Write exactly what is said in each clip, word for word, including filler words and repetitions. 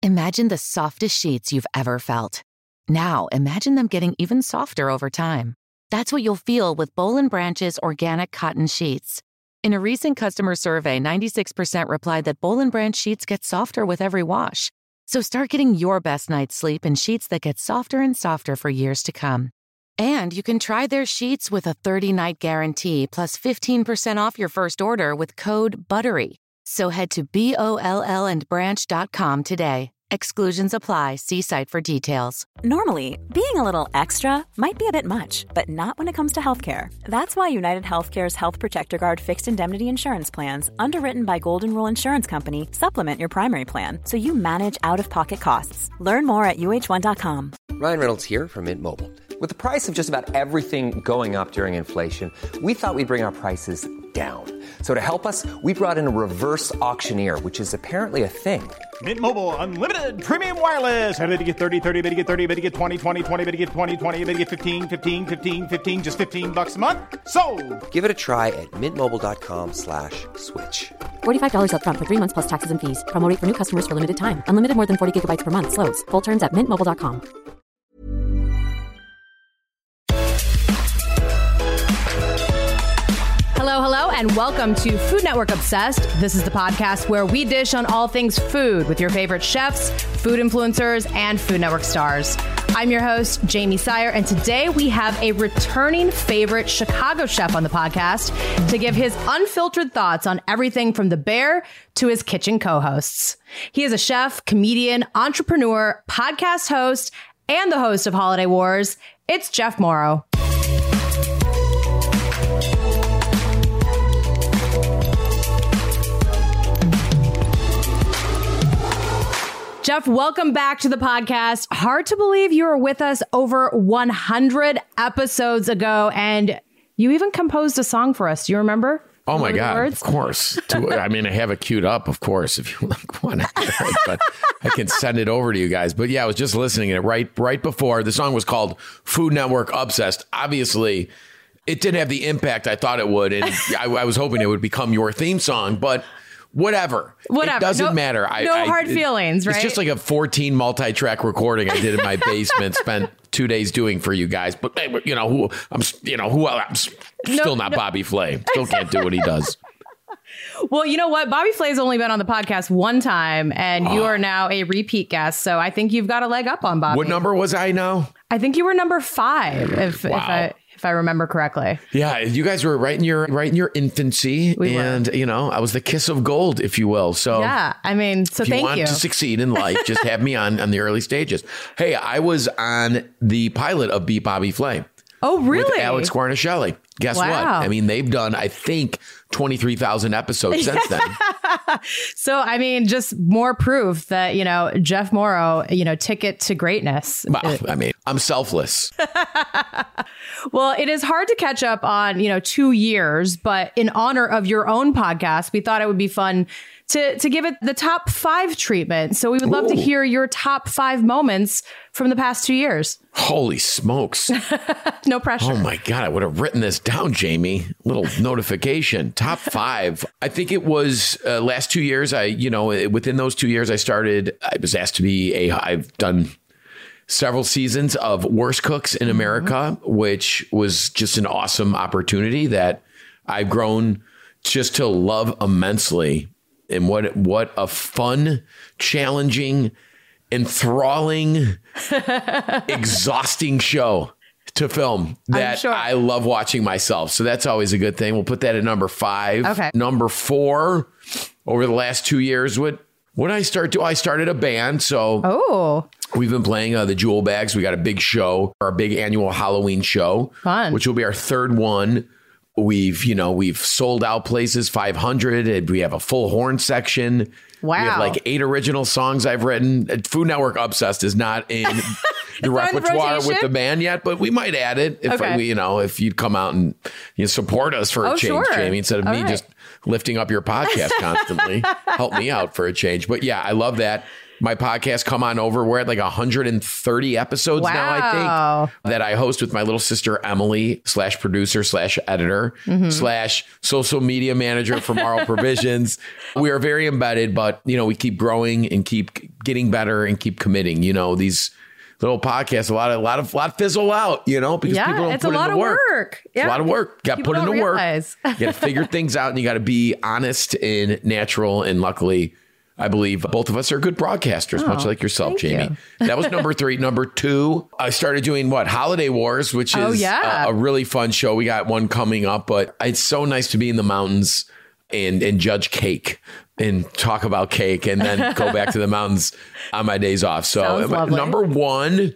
Imagine the softest sheets you've ever felt. Now, imagine them getting even softer over time. That's what you'll feel with Boll and Branch's organic cotton sheets. In a recent customer survey, ninety-six percent replied that Boll and Branch sheets get softer with every wash. So start getting your best night's sleep in sheets that get softer and softer for years to come. And you can try their sheets with a thirty-night guarantee plus fifteen percent off your first order with code BUTTERY. So head to B O L L and branch dot com today. Exclusions apply. See site for details. Normally, being a little extra might be a bit much, but not when it comes to healthcare. That's why United Healthcare's Health Protector Guard fixed indemnity insurance plans, underwritten by Golden Rule Insurance Company, supplement your primary plan so you manage out-of-pocket costs. Learn more at U H one dot com. Ryan Reynolds here from Mint Mobile. With the price of just about everything going up during inflation, we thought we'd bring our prices down. So to help us, we brought in a reverse auctioneer, which is apparently a thing. Mint Mobile Unlimited Premium Wireless. How to get thirty, thirty, how to get thirty, how to get twenty, twenty, twenty, how to get twenty, twenty, how to get fifteen, fifteen, fifteen, fifteen, just fifteen bucks a month? Sold! Give it a try at mintmobile.com slash switch. forty-five dollars up front for three months plus taxes and fees. Promo rate for new customers for limited time. Unlimited more than forty gigabytes per month. Slows full terms at mint mobile dot com. Hello, hello, and welcome to Food Network Obsessed. This is the podcast where we dish on all things food with your favorite chefs, food influencers, and Food Network stars. I'm your host, Jamie Sire, and today we have a returning favorite Chicago chef on the podcast to give his unfiltered thoughts on everything from The Bear to his kitchen co-hosts. He is a chef, comedian, entrepreneur, podcast host, and the host of Holiday Wars. It's Jeff Morrow. Jeff, welcome back to the podcast. Hard to believe you were with us over one hundred episodes ago, and you even composed a song for us. Do you remember? Oh, my God, of course. I mean, I have it queued up, of course, if you like want to hear it, but I can send it over to you guys. But yeah, I was just listening to it right, right before. The song was called Food Network Obsessed. Obviously, it didn't have the impact I thought it would, and I, I was hoping it would become your theme song, but... Whatever. Whatever. It doesn't no, matter. I, no I, hard it, feelings, right? It's just like a fourteen multi-track recording I did in my basement, spent two days doing for you guys. But, you know, who I'm, you know, who I'm still no, not no. Bobby Flay. Still can't do what he does. Well, you know what? Bobby Flay's only been on the podcast one time, and oh. you are now a repeat guest. So I think you've got a leg up on Bobby. What number was I now? I think you were number five, if, wow. if I... if I remember correctly. Yeah, you guys were right in your right in your infancy, we and were. you know, I was the kiss of gold, if you will. So yeah, I mean, so if thank you want you. to succeed in life, just have me on on the early stages. Hey, I was on the pilot of Beat Bobby Flay. Oh, really? With Alex Guarnaschelli. Guess wow. what? I mean, they've done, I think, twenty-three thousand episodes since then. So, I mean, just more proof that, you know, Jeff Morrow, you know, ticket to greatness. Well, I mean, I'm selfless. Well, it is hard to catch up on, you know, two years, but in honor of your own podcast, we thought it would be fun to to give it the top five treatment. So we would love Ooh. to hear your top five moments from the past two years. Holy smokes. No pressure. Oh, my God. I would have written this down, Jamie. Little notification. Top five. I think it was uh, last two years. I, you know, within those two years, I started, I was asked to be a, I've done several seasons of Worst Cooks in America, mm-hmm. which was just an awesome opportunity that I've grown just to love immensely. And what what a fun, challenging, enthralling, exhausting show to film that sure. I love watching myself. So that's always a good thing. We'll put that at number five. Okay. Number four, over the last two years, what what did I start to? I started a band. So oh. we've been playing uh, the Jewel Bags. We got a big show, our big annual Halloween show, Fun. which will be our third one. We've, you know, we've sold out places, five hundred, and we have a full horn section. Wow. We have like eight original songs I've written. Food Network Obsessed is not in the repertoire the with the band yet, but we might add it if okay. we, you know, if you'd come out and you know, support us for a oh, change, sure. Jamie, instead of All me right. just lifting up your podcast constantly. Help me out for a change. But yeah, I love that. my podcast, Come On Over. We're at like one hundred thirty episodes wow. now, I think, that I host with my little sister, Emily, slash producer, slash editor, mm-hmm. slash social media manager for Marl Provisions. We are very embedded, but, you know, we keep growing and keep getting better and keep committing. You know, these little podcasts, a lot of, a lot of, a lot fizzle out, you know, because yeah, people don't it's put a lot in the of work. work. It's yeah. a lot of work. Got to put in the realize. work. You got to figure things out, and you got to be honest and natural. And luckily, I believe both of us are good broadcasters, oh, much like yourself, Jamie. You. That was number three. Number two, I started doing what? Holiday Wars, which is oh, yeah. a, a really fun show. We got one coming up, but it's so nice to be in the mountains and and judge cake and talk about cake and then go back to the mountains on my days off. So number one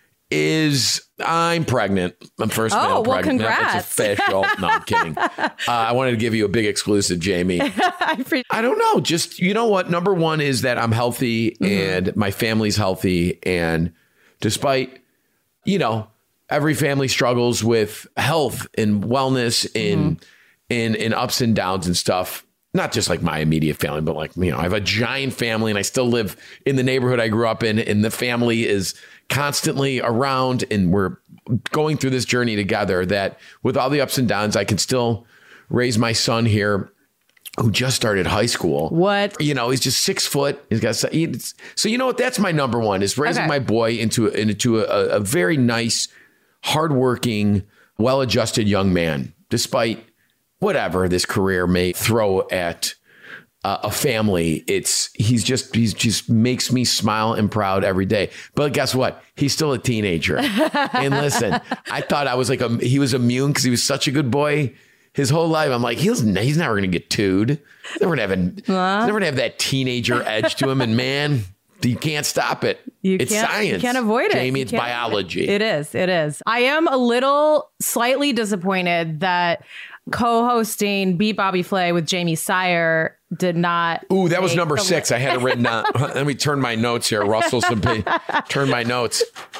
is I'm pregnant. I'm first oh, male well, pregnant. Congrats. It's official. No, I'm kidding. Uh, I wanted to give you a big exclusive, Jamie. I, appreciate- I don't know. Just, you know what? Number one is that I'm healthy mm-hmm. and my family's healthy. And despite, you know, every family struggles with health and wellness and, mm-hmm. and, and ups and downs and stuff. Not just like my immediate family, but like, you know, I have a giant family and I still live in the neighborhood I grew up in, and the family is constantly around, and we're going through this journey together, that with all the ups and downs, I can still raise my son here who just started high school. What? You know, he's just six foot. He's got, he's, so, you know what? That's my number one, is raising okay. my boy into, into a, a very nice, hardworking, well-adjusted young man, despite whatever this career may throw at uh, a family. It's he's just he's just makes me smile and proud every day. But guess what? He's still a teenager. And listen, I thought I was like a, he was immune because he was such a good boy his whole life. I'm like, he's he's never going to get tooed. He's never going to have a, he's never going to have that teenager edge to him. And man, you can't stop it. You it's can't, science. You can't avoid it. Jamie, it's biology. It is. It is. I am a little slightly disappointed that co-hosting Beat Bobby Flay with Jamie Sire did not. Ooh, that was number six. Li- I had it written down. Let me turn my notes here. Russell, some pay, turn my notes.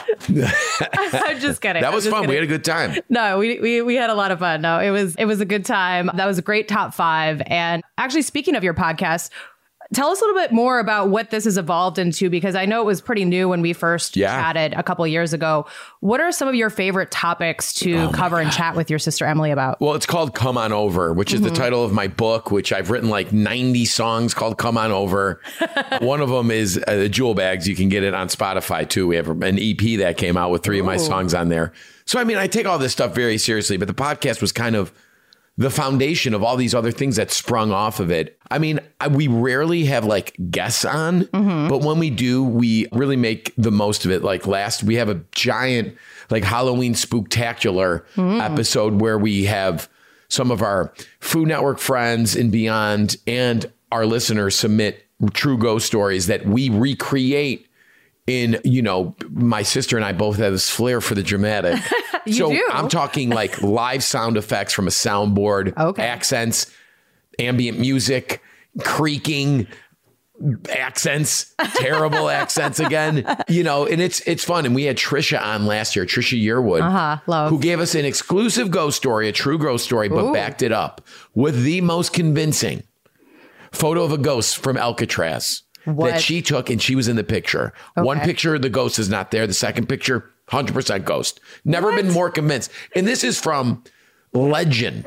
I'm just kidding. That was fun. Kidding. We had a good time. No, we, we we had a lot of fun. No, it was it was a good time. That was a great top five. And actually, speaking of your podcast, tell us a little bit more about what this has evolved into, because I know it was pretty new when we first yeah. chatted a couple of years ago. What are some of your favorite topics to oh cover and chat with your sister Emily about? Well, it's called Come On Over, which is mm-hmm. the title of my book, which I've written like ninety songs called Come On Over. One of them is uh, the Jewel Bags. You can get it on Spotify too. We have an E P that came out with three Ooh. of my songs on there. So, I mean, I take all this stuff very seriously, but the podcast was kind of the foundation of all these other things that sprung off of it. I mean, I, we rarely have like guests on, mm-hmm. but when we do, we really make the most of it. Like last, we have a giant like Halloween spooktacular mm. episode where we have some of our Food Network friends and beyond and our listeners submit true ghost stories that we recreate in, you know, my sister and I both have this flair for the dramatic. You so do. I'm talking like live sound effects from a soundboard, okay. accents, ambient music, creaking accents, terrible accents again, you know, and it's it's fun. And we had Trisha on last year, Trisha Yearwood, uh-huh, love. who gave us an exclusive ghost story, a true ghost story, but Ooh. backed it up with the most convincing photo of a ghost from Alcatraz. What? That she took, and she was in the picture. Okay. One picture, the ghost is not there. The second picture, one hundred percent ghost. Never what? been more convinced. And this is from legend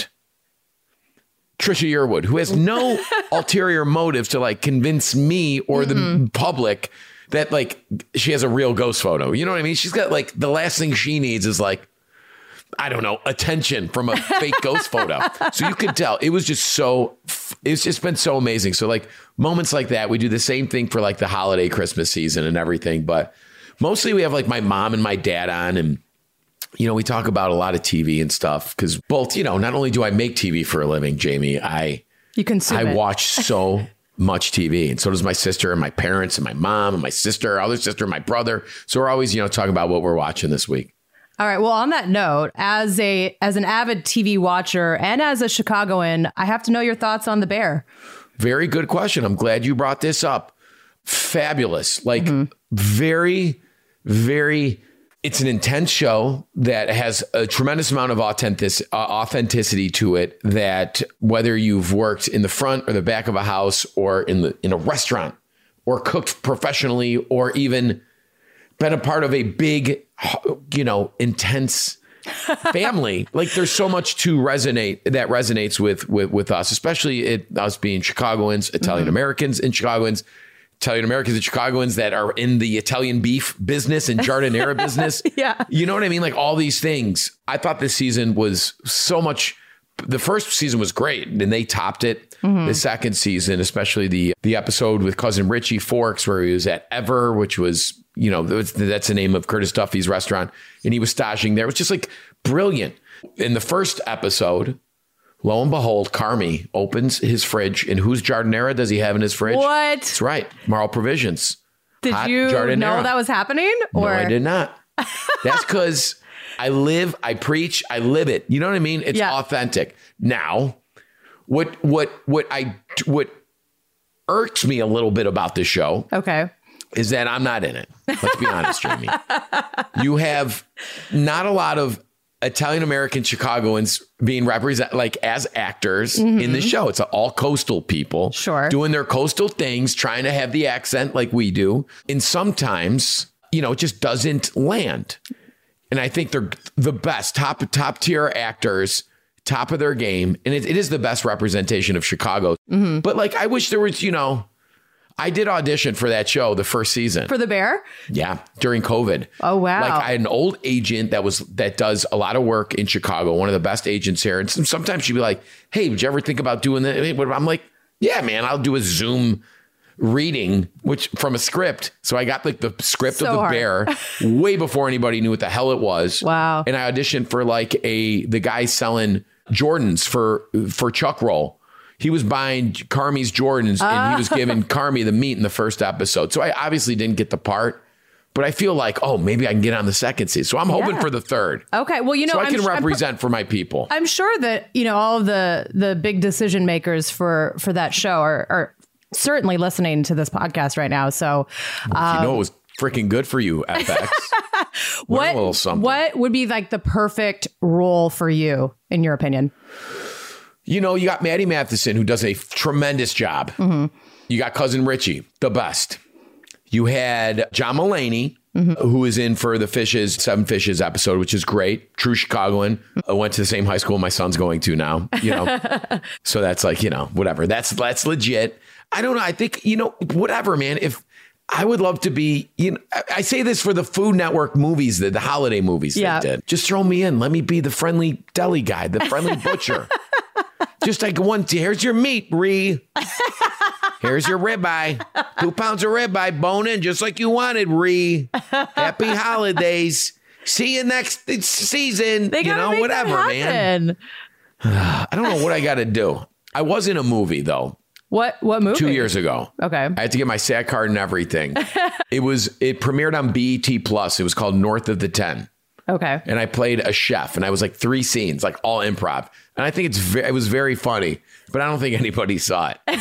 Trisha Yearwood, who has no ulterior motives to like convince me or mm-hmm. the public that like she has a real ghost photo. You know what I mean? She's got like the last thing she needs is like, I don't know, attention from a fake ghost photo. So you could tell it was just so, it's just been so amazing. So like moments like that, we do the same thing for like the holiday Christmas season and everything. But mostly we have like my mom and my dad on, and, you know, we talk about a lot of T V and stuff because both, you know, not only do I make T V for a living, Jamie, I, you consume I it. watch so much T V, and so does my sister and my parents and my mom and my sister, other sister, and my brother. So we're always, you know, talking about what we're watching this week. All right. Well, on that note, as a as an avid T V watcher and as a Chicagoan, I have to know your thoughts on The Bear. Very good question. I'm glad you brought this up. Fabulous. Like mm-hmm. very, very. It's an intense show that has a tremendous amount of authentic, uh, authenticity to it, that whether you've worked in the front or the back of a house or in the in a restaurant or cooked professionally or even been a part of a big, you know, intense family. Like there's so much to resonate that resonates with with, with us, especially it, us being Chicagoans, Italian Americans and Chicagoans, Italian Americans and Chicagoans that are in the Italian beef business and giardiniera business. Yeah. You know what I mean? Like all these things. I thought this season was so much. The first season was great and they topped it. Mm-hmm. The second season, especially the the episode with cousin Richie Forks, where he was at Ever, which was, you know, that's the name of Curtis Duffy's restaurant. And he was staging there. It was just like brilliant. In the first episode, lo and behold, Carmy opens his fridge. And whose giardiniera does he have in his fridge? What? That's right. Marl Provisions. Did Hot you giardiniera. know that was happening? Or? No, I did not. That's because I live, I preach, I live it. You know what I mean? It's yeah. authentic. Now, what what what I what irks me a little bit about this show, okay, is that I'm not in it. Let's be honest, Jamie. You have not a lot of Italian American Chicagoans being represented like as actors mm-hmm. in the show. It's all coastal people, sure, doing their coastal things, trying to have the accent like we do, and sometimes, you know, it just doesn't land. And I think they're the best top top tier actors, top of their game. And it, it is the best representation of Chicago. Mm-hmm. But like, I wish there was, you know, I did audition for that show the first season. For The Bear? Yeah. During COVID. Oh, wow. Like I had an old agent that was, that does a lot of work in Chicago. One of the best agents here. And sometimes she'd be like, hey, would you ever think about doing that? I'm like, yeah, man, I'll do a Zoom reading, which from a script. So I got like the script so of The hard. Bear way before anybody knew what the hell it was. Wow. And I auditioned for like a, the guy selling Jordans for, for Chuck Roll. He was buying Carmy's Jordans uh. and he was giving Carmy the meat in the first episode. So I obviously didn't get the part, but I feel like, oh, maybe I can get on the second season. So I'm hoping yeah. for the third. Okay. Well, you know, so I I'm can sh- represent I'm, for my people. I'm sure that, you know, all of the, the big decision makers for, for that show are, are certainly listening to this podcast right now. So, um, you know, it was freaking good for you, F X. what, a little something. What would be like the perfect role for you, in your opinion? You know, you got Maddie Matheson, who does a tremendous job. Mm-hmm. You got cousin Richie, the best. You had John Mulaney, mm-hmm. who is in for the Fishes, Seven Fishes episode, which is great. True Chicagoan. I went to the same high school my son's going to now, you know. So that's like, you know, whatever. That's that's legit. I don't know. I think, you know, whatever, man. If I would love to be, you know, I say this for the Food Network movies, the, the holiday movies yeah. they did. Just throw me in. Let me be the friendly deli guy, the friendly butcher. Just like one, here's your meat, Ree. Here's your ribeye. Two pounds of ribeye, bone in just like you wanted, Ree. Happy holidays. See you next season. They you know, make whatever, that man. I don't know what I got to do. I was in a movie, though. What what movie? Two years ago. Okay. I had to get my S A C card and everything. It was it premiered on B E T Plus. It was called North of the Ten. Okay. And I played a chef, and I was like three scenes, like all improv. And I think it's ve- it was very funny, but I don't think anybody saw it.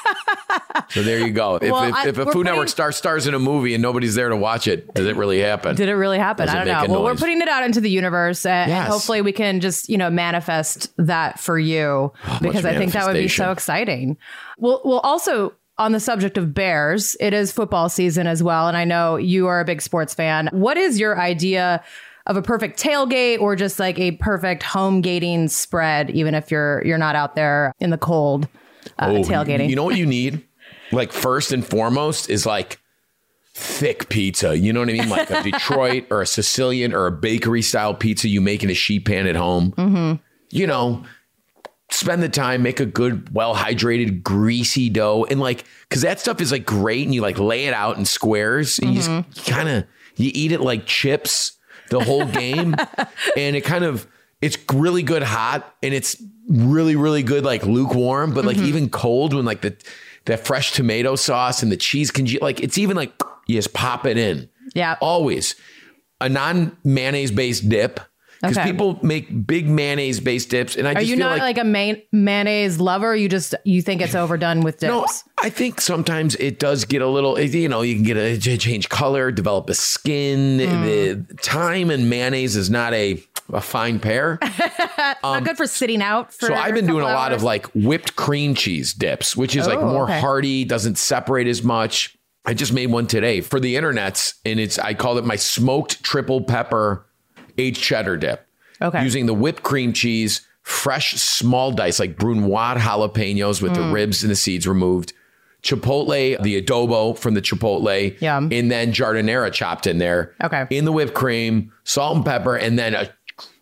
So there you go. If, well, if, I, if a Food putting, Network star stars in a movie and nobody's there to watch it, did it really happen? Did it really happen? Does I don't know. well, noise? We're putting it out into the universe, and, yes. and hopefully we can just, you know, manifest that for you, oh, because I think that would be so exciting. Well, well, also on the subject of Bears, it is football season as well, and I know you are a big sports fan. What is your idea of a perfect tailgate, or just like a perfect home gating spread, even if you're you're not out there in the cold uh, oh, tailgating? You know what you need? Like first and foremost is like thick pizza. You know what I mean? Like a Detroit or a Sicilian or a bakery style pizza you make in a sheet pan at home. Mm-hmm. You know, spend the time, make a good, well-hydrated, greasy dough. And like, cause that stuff is like great. And you like lay it out in squares and mm-hmm. you just kind of, you eat it like chips the whole game. And it kind of, it's really good hot, and it's really, really good, like lukewarm, but like mm-hmm. even cold when like the, that fresh tomato sauce and the cheese can, like, it's even like, you just pop it in. Yeah. Always a non mayonnaise based dip. Because okay. people make big mayonnaise based dips. And I Are just you feel not like, like a may- mayonnaise lover? You just, you think it's overdone with dips? No, I think sometimes it does get a little, you know, you can get a change color, develop a skin. Mm. The time and mayonnaise is not a, a fine pair. Not um, good for sitting out. For so I've been doing a hours. lot of like whipped cream cheese dips, which is oh, like more okay. hearty, doesn't separate as much. I just made one today for the internets, and it's I called it my smoked triple pepper aged cheddar dip. Okay. Using the whipped cream cheese, fresh small dice like brunoise jalapenos with mm. the ribs and the seeds removed, chipotle, the adobo from the chipotle, Yum. and then jardinera chopped in there. Okay. In the whipped cream, salt and pepper, and then a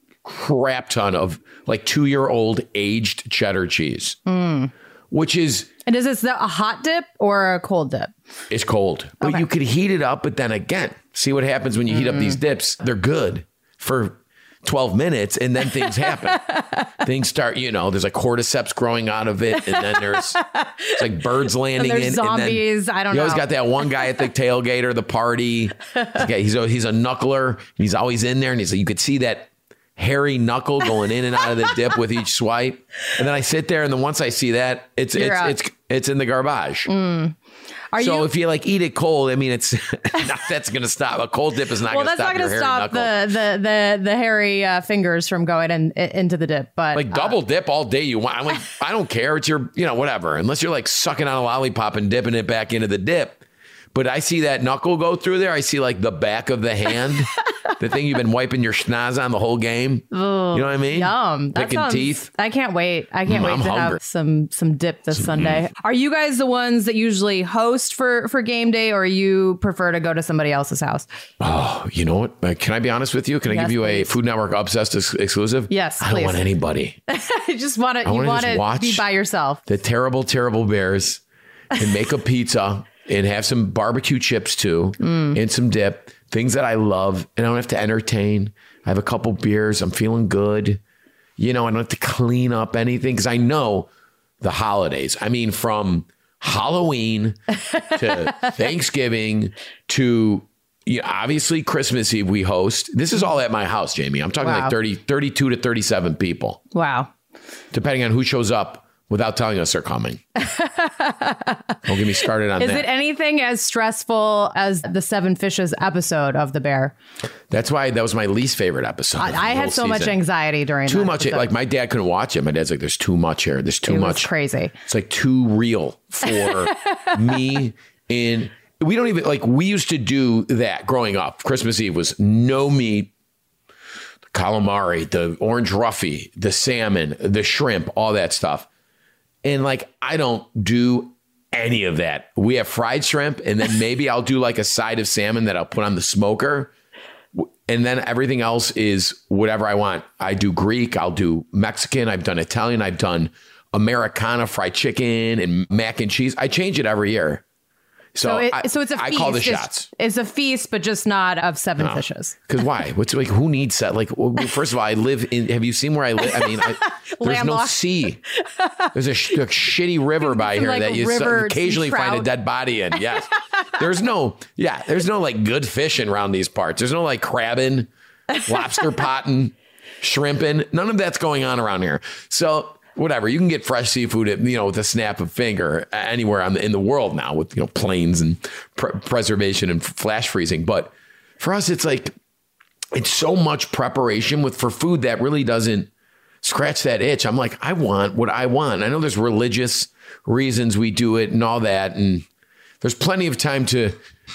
crap ton of like two-year-old aged cheddar cheese, mm. which is... And is this a hot dip or a cold dip? It's cold, but okay. you could heat it up. But then again, see what happens when you mm. heat up these dips. They're good for twelve minutes, and then things happen. Things start, you know, there's like cordyceps growing out of it, and then there's it's like birds landing and there's in. Zombies. And then I don't you know. always got that one guy at the tailgate or the party. Okay, he's a, he's a knuckler. He's always in there, and he's you could see that hairy knuckle going in and out of the dip with each swipe. And then I sit there, and then once I see that, it's You're it's, out. it's it's in the garbage. Mm. Are so you, if you like eat it cold, I mean, it's not, that's going to stop. A cold dip is not well, going to that's stop not your going to hairy stop knuckle. the, the the the hairy uh, fingers from going in, in, into the dip. But like double uh, dip all day you want. I'm like, I don't care. It's your, you know, whatever. Unless you're like sucking on a lollipop and dipping it back into the dip. But I see that knuckle go through there. I see like the back of the hand, the thing you've been wiping your schnoz on the whole game. Ugh, you know what I mean? Yum. That Picking sounds, teeth. I can't wait. I can't Mm, wait I'm to hungry. have some some dip this Sunday. Are you guys the ones that usually host for, for game day, or you prefer to go to somebody else's house? Oh, you know what? Uh, Can I be honest with you? Can I Yes, give you please. a Food Network Obsessed ex- exclusive? Yes, I don't please. want anybody. I just want to. You wanna want just to watch be by yourself. The terrible, terrible Bears and make a pizza and have some barbecue chips too mm. and some dip, things that I love. And I don't have to entertain. I have a couple beers. I'm feeling good. You know, I don't have to clean up anything because I know the holidays. I mean, from Halloween to Thanksgiving to you know, obviously Christmas Eve we host. This is all at my house, Jamie. I'm talking Wow. like thirty, thirty-two to thirty-seven people, Wow. depending on who shows up without telling us they're coming. Don't get me started on Is that. it anything as stressful as the Seven Fishes episode of The Bear? That's why that was my least favorite episode. of the I, I whole had so much season. anxiety during Too that much. episode. Like my dad couldn't watch it. My dad's like, there's too much here. There's too It was much. crazy. It's like too real for me. And we don't even like, we used to do that growing up. Christmas Eve was no meat, the calamari, the orange roughy, the salmon, the shrimp, all that stuff. And like, I don't do any of that. We have fried shrimp, and then maybe I'll do like a side of salmon that I'll put on the smoker. And then everything else is whatever I want. I do Greek, I'll do Mexican, I've done Italian, I've done Americana fried chicken and mac and cheese. I change it every year. So, So, it, I, so it's a I feast. call the It's- shots. It's a feast, but just not of seven fishes. Because why? What's like? Who needs that? Like, well, first of all, I live in. Have you seen where I live? I mean, I, there's no Landlocked. sea. There's a, sh- a shitty river by Some, here like, that you river, so- occasionally some find a trout. dead body in. Yes. There's no. Yeah. There's no like good fishing around these parts. There's no like crabbing, lobster potting, shrimping. None of that's going on around here. So. Whatever, you can get fresh seafood, at, you know, with a snap of finger anywhere on the, in the world now with, you know, planes and pr- preservation and flash freezing. But for us, it's like, it's so much preparation with for food that really doesn't scratch that itch. I'm like, I want what I want. I know there's religious reasons we do it and all that. And there's plenty of time to,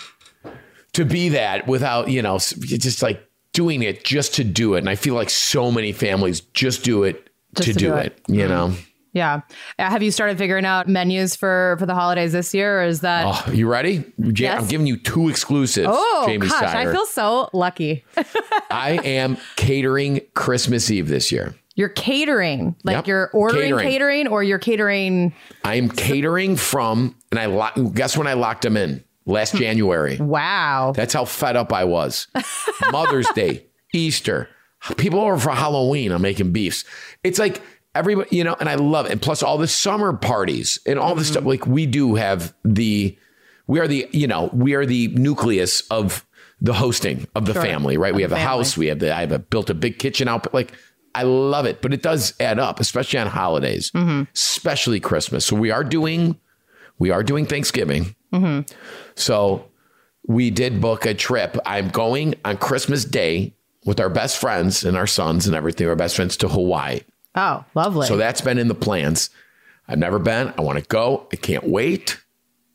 to be that without, you know, just like doing it just to do it. And I feel like so many families just do it Just to, to do, do it, it. you know? Yeah. Uh, Have you started figuring out menus for, for the holidays this year, or is that? Oh, you ready? Ja- Yes. I'm giving you two exclusives, Oh, Jamie gosh, Sire. I feel so lucky. I am catering Christmas Eve this year. You're catering, like Yep. you're ordering Catering. catering. or you're catering. I'm catering from, and I lo- guess when I locked them in last January. Wow. That's how fed up I was. Mother's Day, Easter, people over for Halloween. I'm making beefs. It's like everybody, you know, and I love it. And plus all the summer parties and all this stuff. Like we do have the, we are the, you know, we are the nucleus of the hosting of the Sure. family, right? Of We have the a house. family. We have the, I have a, built a big kitchen out. Like I love it, but it does add up, especially on holidays, Mm-hmm. especially Christmas. So we are doing, we are doing Thanksgiving. Mm-hmm. So we did book a trip. I'm going on Christmas Day with our best friends and our sons and everything, our best friends to Hawaii. Oh, lovely. So that's been in the plans. I've never been. I want to go. I can't wait.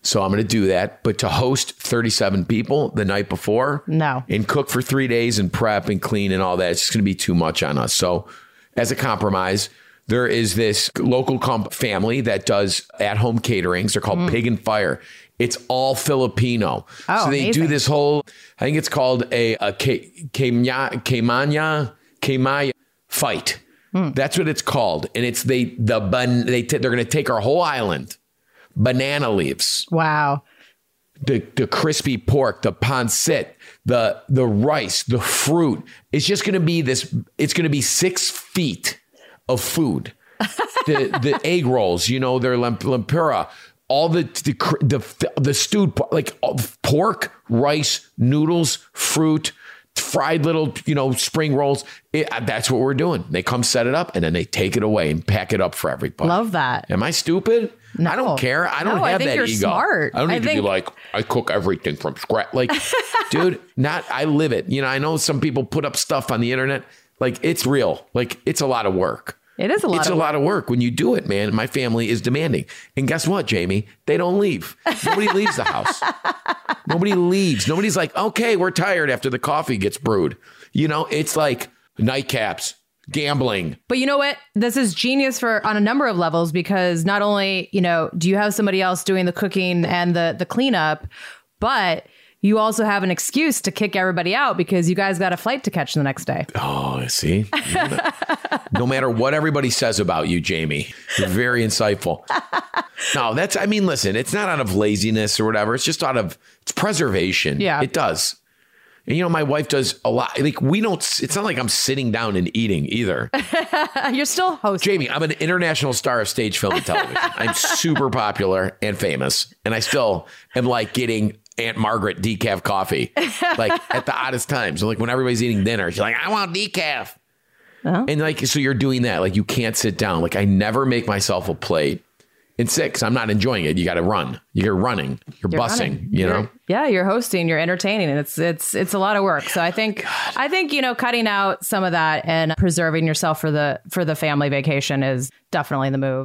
So I'm going to do that. But to host thirty-seven people the night before, no, and cook for three days and prep and clean and all that, it's just going to be too much on us. So as a compromise, there is this local comp family that does at-home caterings. They're called mm. Pig and Fire. It's all Filipino. Oh, so they amazing. do this whole, I think it's called a, a Keimanya, Keimanya, Keimaya fight. Mm. That's what it's called. And it's they, the ban, they t- they're going to take our whole island, banana leaves. Wow. The the crispy pork, the pancit, the the rice, the fruit. It's just going to be this, it's going to be six feet of food. the the egg rolls, you know, they're lempura. All the the the, the stewed, like pork, rice, noodles, fruit, fried little, you know, spring rolls. It, that's what we're doing. They come set it up and then they take it away and pack it up for everybody. Love that. Am I stupid? No. I don't care. I don't no, have I think that you're ego. Smart. I don't need I to think... be like, I cook everything from scratch. Like, dude, not, I live it. You know, I know some people put up stuff on the internet. Like, it's real. Like, it's a lot of work. It is a lot It's of a work. lot of work when you do it, man. My family is demanding. And guess what, Jamie? They don't leave. Nobody leaves the house. Nobody leaves. Nobody's like, okay, we're tired after the coffee gets brewed. You know, it's like nightcaps, gambling. But you know what? This is genius for on a number of levels, because not only, you know, do you have somebody else doing the cooking and the the cleanup, but you also have an excuse to kick everybody out because you guys got a flight to catch the next day. Oh, see? No matter what everybody says about you, Jamie, you're very insightful. No, that's, I mean, listen, it's not out of laziness or whatever. It's just out of, it's preservation. Yeah. It does. And, you know, my wife does a lot. Like, we don't, it's not like I'm sitting down and eating either. You're still hosting. Jamie, I'm an international star of stage, film, and television. I'm super popular and famous. And I still am like getting Aunt Margaret decaf coffee, like at the oddest times. So like when everybody's eating dinner, she's like, I want decaf. Uh-huh. And like, so you're doing that. Like, you can't sit down. Like, I never make myself a plate. And six, I'm not enjoying it. You got to run. You're running. You're, you're bussing. Running. You know. You're, yeah, you're hosting. You're entertaining, and it's it's it's a lot of work. So I think God. I think you know cutting out some of that and preserving yourself for the for the family vacation is definitely the move.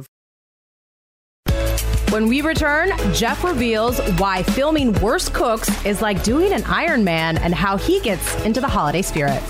When we return, Jeff reveals why filming Worst Cooks is like doing an Ironman and how he gets into the holiday spirit.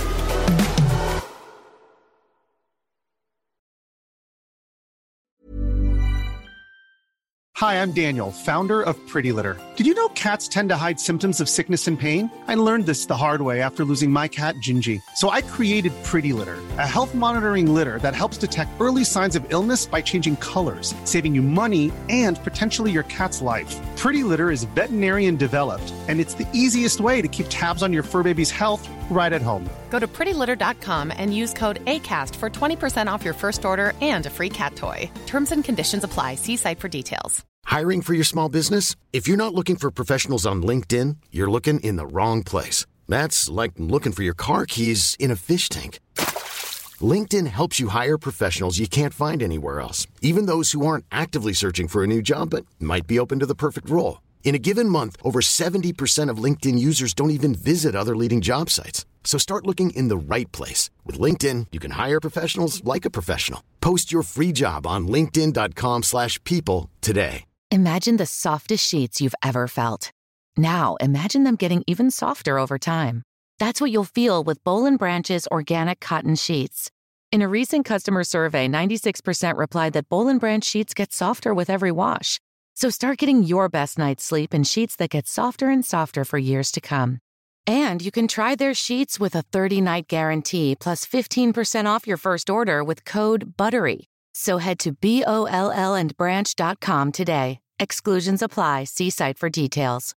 Hi, I'm Daniel, founder of Pretty Litter. Did you know cats tend to hide symptoms of sickness and pain? I learned this the hard way after losing my cat, Gingy. So I created Pretty Litter, a health monitoring litter that helps detect early signs of illness by changing colors, saving you money and potentially your cat's life. Pretty Litter is veterinarian developed, and it's the easiest way to keep tabs on your fur baby's health right at home. Go to pretty litter dot com and use code ACAST for twenty percent off your first order and a free cat toy. Terms and conditions apply. See site for details. Hiring for your small business? If you're not looking for professionals on LinkedIn, you're looking in the wrong place. That's like looking for your car keys in a fish tank. LinkedIn helps you hire professionals you can't find anywhere else, even those who aren't actively searching for a new job but might be open to the perfect role. In a given month, over seventy percent of LinkedIn users don't even visit other leading job sites. So start looking in the right place. With LinkedIn, you can hire professionals like a professional. Post your free job on linkedin dot com slash people today. Imagine the softest sheets you've ever felt. Now imagine them getting even softer over time. That's what you'll feel with Boll and Branch's organic cotton sheets. In a recent customer survey, ninety-six percent replied that Boll and Branch sheets get softer with every wash. So start getting your best night's sleep in sheets that get softer and softer for years to come. And you can try their sheets with a thirty-night guarantee plus fifteen percent off your first order with code BUTTERY. So head to B O L L and branch dot com today. Exclusions apply. See site for details.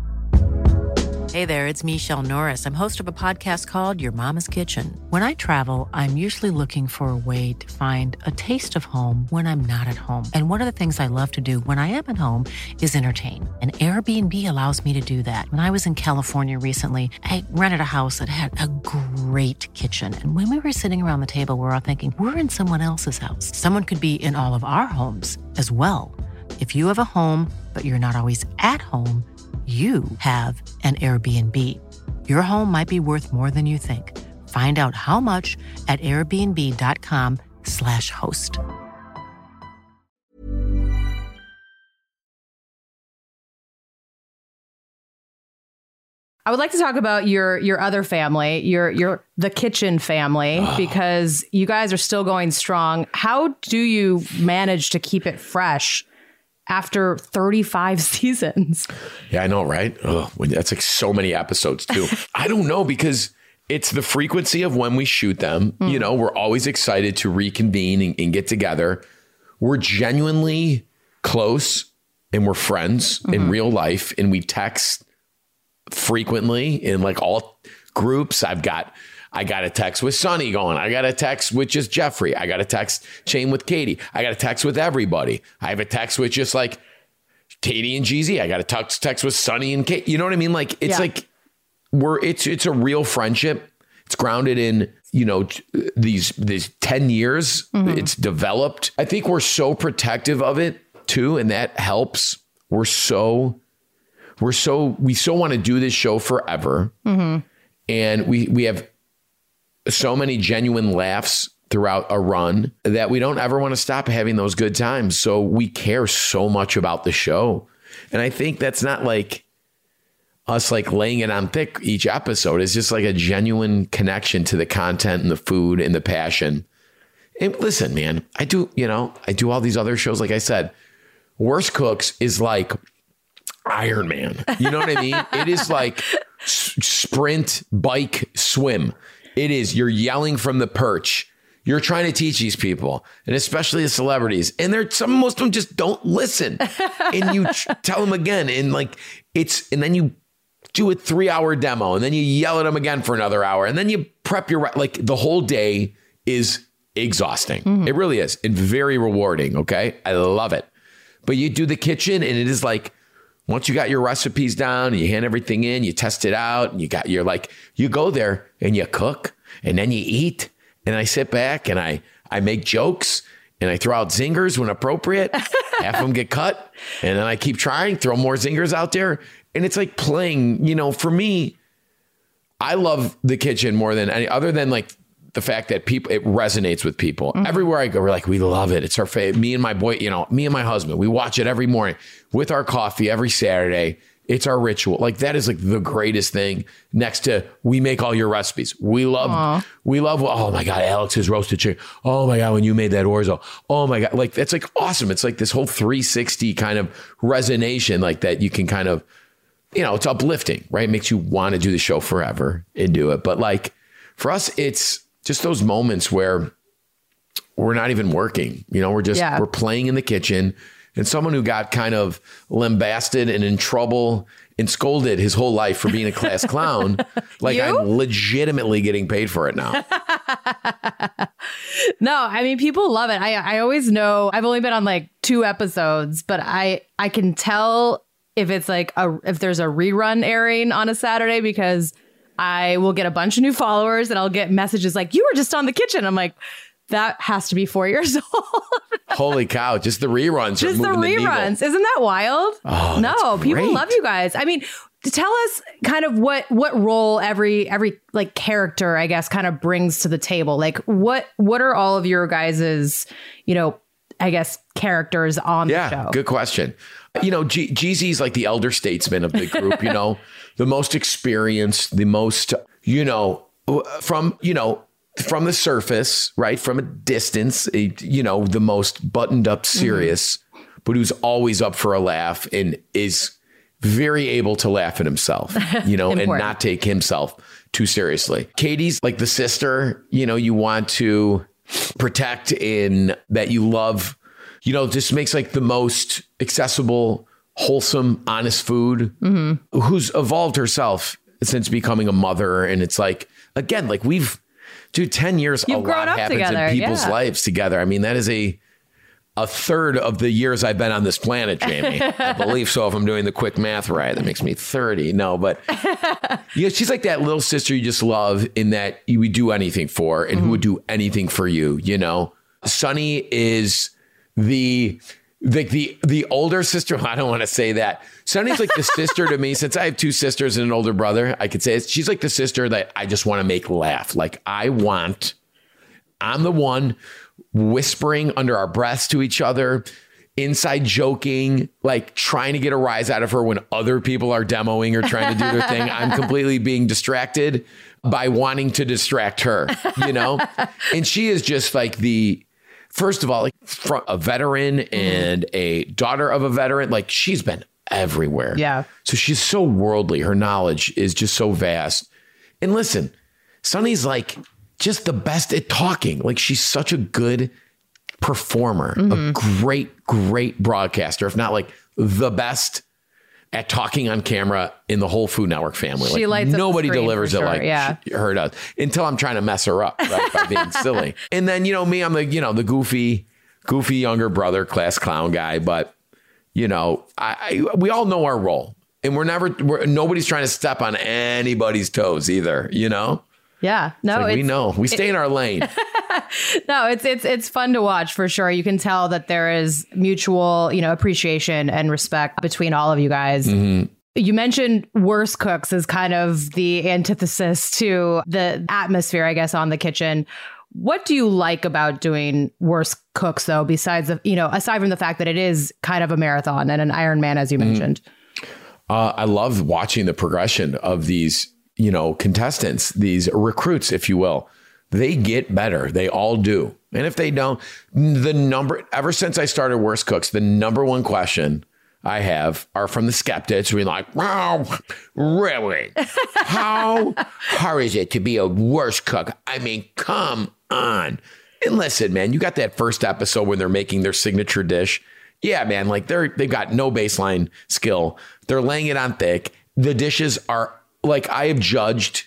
Hey there, it's Michelle Norris. I'm host of a podcast called Your Mama's Kitchen. When I travel, I'm usually looking for a way to find a taste of home when I'm not at home. And one of the things I love to do when I am at home is entertain. And Airbnb allows me to do that. When I was in California recently, I rented a house that had a great kitchen. And when we were sitting around the table, we were all thinking, we're in someone else's house. Someone could be in all of our homes as well. If you have a home, but you're not always at home, you have an Airbnb. Your home might be worth more than you think. Find out how much at airbnb dot com slash host. I would like to talk about your your other family, your your the kitchen family, oh. because you guys are still going strong. How do you manage to keep it fresh after thirty-five seasons? Yeah, I know, right? Oh, that's like so many episodes too. I don't know, because it's the frequency of when we shoot them. Mm. You know, we're always excited to reconvene and, and get together. We're genuinely close and we're friends mm-hmm. in real life, and we text frequently in like all groups. I've got I got a text with Sonny going. I got a text with just Jeffrey. I got a text chain with Katie. I got a text with everybody. I have a text with just like Katie and G Z. I got a text text with Sonny and Kate. You know what I mean? Like it's yeah. like we're it's it's a real friendship. It's grounded in, you know, these these ten years. Mm-hmm. It's developed. I think we're so protective of it too, and that helps. We're so we're so we so want to do this show forever, mm-hmm. and we we have so many genuine laughs throughout a run that we don't ever want to stop having those good times. So we care so much about the show. And I think that's not like us like laying it on thick each episode. It's just like a genuine connection to the content and the food and the passion. And listen, man, I do, you know, I do all these other shows. Like I said, Worst Cooks is like Iron Man. You know what I mean? It is like s- sprint, bike, swim. It is, you're yelling from the perch. You're trying to teach these people, and especially the celebrities. And they're some, most of them just don't listen. And you tr- tell them again. And like, it's, and then you do a three hour demo, and then you yell at them again for another hour. And then you prep your, like the whole day is exhausting. Mm-hmm. It really is. And very rewarding. Okay. I love it. But you do the kitchen, and it is like, once you got your recipes down and you hand everything in, you test it out, and you got, you're like, you go there and you cook, and then you eat. And I sit back and I, I make jokes, and I throw out zingers when appropriate. Half of them get cut. And then I keep trying, throw more zingers out there. And it's like playing, you know, for me, I love the kitchen more than any other than like the fact that people, it resonates with people. Mm-hmm. Everywhere I go, we're like, we love it. It's our favorite. Me and my boy, you know, me and my husband, we watch it every morning with our coffee every Saturday. It's our ritual. Like that is like the greatest thing next to we make all your recipes. We love, Aww. we love, oh my God, Alex's roasted chicken. Oh my God, when you made that orzo. Oh my God. Like that's like awesome. It's like this whole three sixty kind of resonation like that. You can kind of, you know, it's uplifting, right? It makes you want to do the show forever and do it. But like for us, it's just those moments where we're not even working, you know, we're just, yeah. we're playing in the kitchen. And someone who got kind of lambasted and in trouble and scolded his whole life for being a class clown, like you? I'm legitimately getting paid for it now. No, I mean, people love it. I I always know, I've only been on like two episodes, but I I can tell if it's like a if there's a rerun airing on a Saturday, because I will get a bunch of new followers and I'll get messages like, you were just on The Kitchen. I'm like, that has to be four years old. Holy cow. Just the reruns. Just the reruns. The Isn't that wild? Oh, no, people love you guys. I mean, tell us kind of what what role every every like character, I guess, kind of brings to the table. Like what what are all of your guys's, you know, I guess, characters on yeah, the show? Good question. You know, G- Jeezy's like the elder statesman of the group, you know, the most experienced, the most, you know, from, you know, from the surface, right? From a distance, a, you know, the most buttoned up, serious, mm-hmm. but who's always up for a laugh and is very able to laugh at himself, you know, and not take himself too seriously. Katie's like the sister, you know, you want to protect in that you love, you know, just makes like the most accessible, wholesome, honest food, mm-hmm. who's evolved herself since becoming a mother. And it's like, again, like we've, dude, ten years, You've a lot happens together. in people's yeah. lives together. I mean, that is a a third of the years I've been on this planet, Jamie. I believe so, if I'm doing the quick math right. That makes me thirty. No, but you know, she's like that little sister you just love, in that you would do anything for and mm-hmm. who would do anything for you, you know? Sonny is the... The, the the older sister, I don't want to say that. Sonny's like the sister to me, since I have two sisters and an older brother, I could say it. She's like the sister that I just want to make laugh. Like I want, I'm the one whispering under our breaths to each other inside joking, like trying to get a rise out of her when other people are demoing or trying to do their thing. I'm completely being distracted by wanting to distract her, you know? And she is just like the, first of all, like from a veteran and a daughter of a veteran, like she's been everywhere. Yeah. So she's so worldly. Her knowledge is just so vast. And listen, Sunny's like just the best at talking. Like she's such a good performer, mm-hmm. a great, great broadcaster, if not like the best at talking on camera in the whole Food Network family. She like lights nobody up the screen delivers for it sure. like yeah. she, her does until I'm trying to mess her up, right? By being silly. And then, you know, me, I'm the, you know, the goofy, goofy younger brother, class clown guy. But, you know, I, I we all know our role and we're never, we're, nobody's trying to step on anybody's toes either, you know? Yeah, no, it's like it's, we know we stay it, in our lane. No, it's it's it's fun to watch for sure. You can tell that there is mutual, you know, appreciation and respect between all of you guys. Mm-hmm. You mentioned Worst Cooks as kind of the antithesis to the atmosphere, I guess, on The Kitchen. What do you like about doing Worst Cooks, though, besides the, you know, aside from the fact that it is kind of a marathon and an Ironman, as you mm-hmm. mentioned? Uh, I love watching the progression of these, you know, contestants, these recruits, if you will. They get better. They all do. And if they don't, the number, ever since I started Worst Cooks, the number one question I have are from the skeptics being like, wow, really? How hard is it to be a worst cook? I mean, come on. And listen, man, you got that first episode when they're making their signature dish. Yeah, man, like they're, they've got no baseline skill. They're laying it on thick. The dishes are like, I have judged,